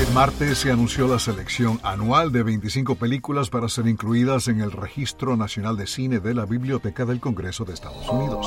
El martes se anunció la selección anual de 25 películas para ser incluidas en el Registro Nacional de Cine de la Biblioteca del Congreso de Estados Unidos.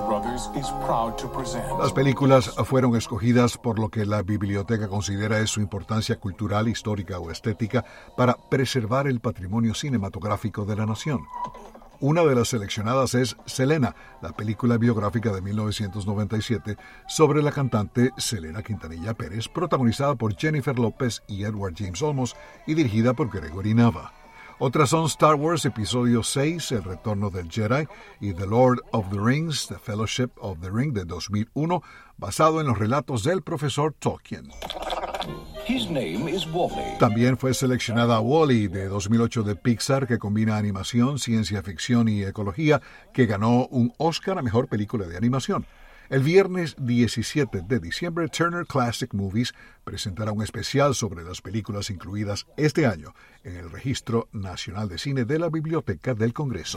Las películas fueron escogidas por lo que la biblioteca considera es su importancia cultural, histórica o estética para preservar el patrimonio cinematográfico de la nación. Una de las seleccionadas es Selena, la película biográfica de 1997 sobre la cantante Selena Quintanilla Pérez, protagonizada por Jennifer López y Edward James Olmos y dirigida por Gregory Nava. Otras son Star Wars Episodio 6, El Retorno del Jedi, y The Lord of the Rings, The Fellowship of the Ring de 2001, basado en los relatos del profesor Tolkien. His name is Wall-E. También fue seleccionada Wall-E de 2008 de Pixar, que combina animación, ciencia ficción y ecología, que ganó un Oscar a Mejor Película de Animación. El viernes 17 de diciembre, Turner Classic Movies presentará un especial sobre las películas incluidas este año en el Registro Nacional de Cine de la Biblioteca del Congreso.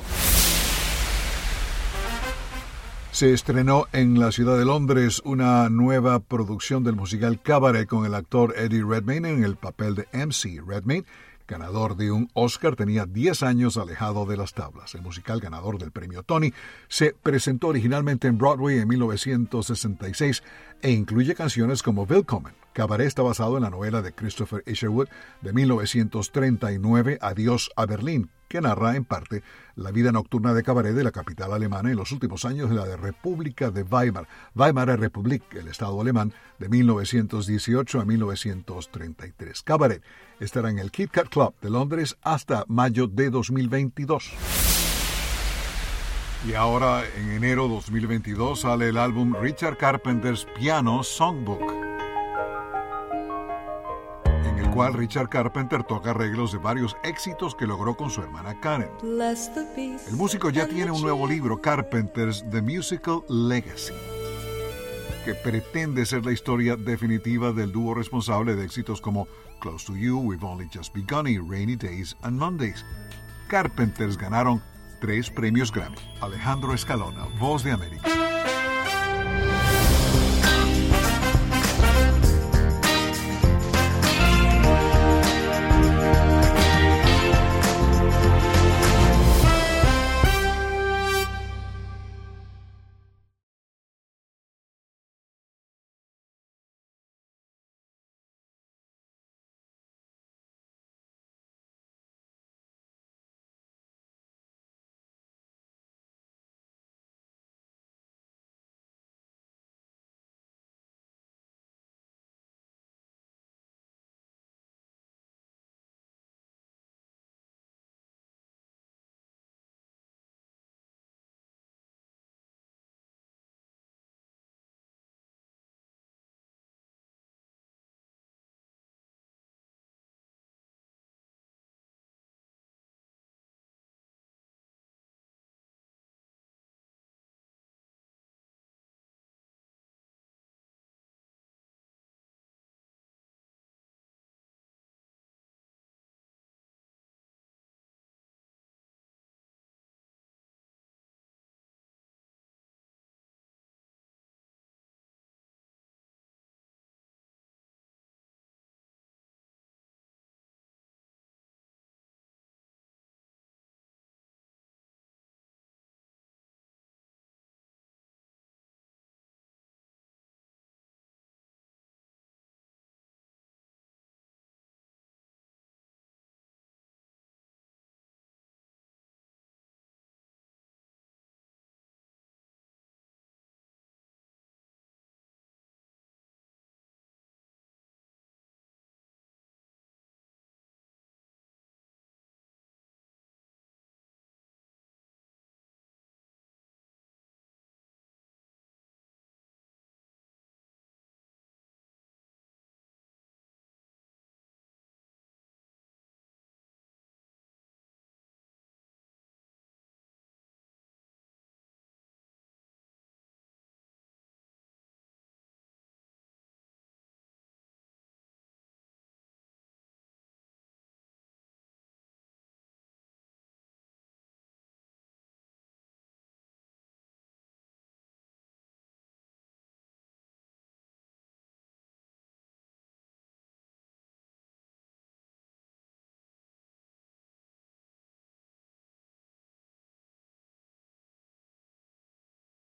Se estrenó en la ciudad de Londres una nueva producción del musical Cabaret con el actor Eddie Redmayne en el papel de MC. Redmayne, ganador de un Oscar, tenía 10 años alejado de las tablas. El musical, ganador del premio Tony, se presentó originalmente en Broadway en 1966 e incluye canciones como Willkommen. Cabaret está basado en la novela de Christopher Isherwood de 1939, Adiós a Berlín, que narra en parte la vida nocturna de Cabaret de la capital alemana en los últimos años de la República de Weimar, Weimarer Republik, el Estado alemán, de 1918 a 1933. Cabaret estará en el Kit Kat Club de Londres hasta mayo de 2022. Y ahora, en enero 2022, sale el álbum Richard Carpenter's Piano Songbook, en el cual Richard Carpenter toca arreglos de varios éxitos que logró con su hermana Karen. El músico ya tiene un nuevo libro, Carpenter's The Musical Legacy, que pretende ser la historia definitiva del dúo responsable de éxitos como Close to You, We've Only Just Begun y Rainy Days and Mondays. Carpenters ganaron 3 premios Grammy. Alejandro Escalona, Voz de América.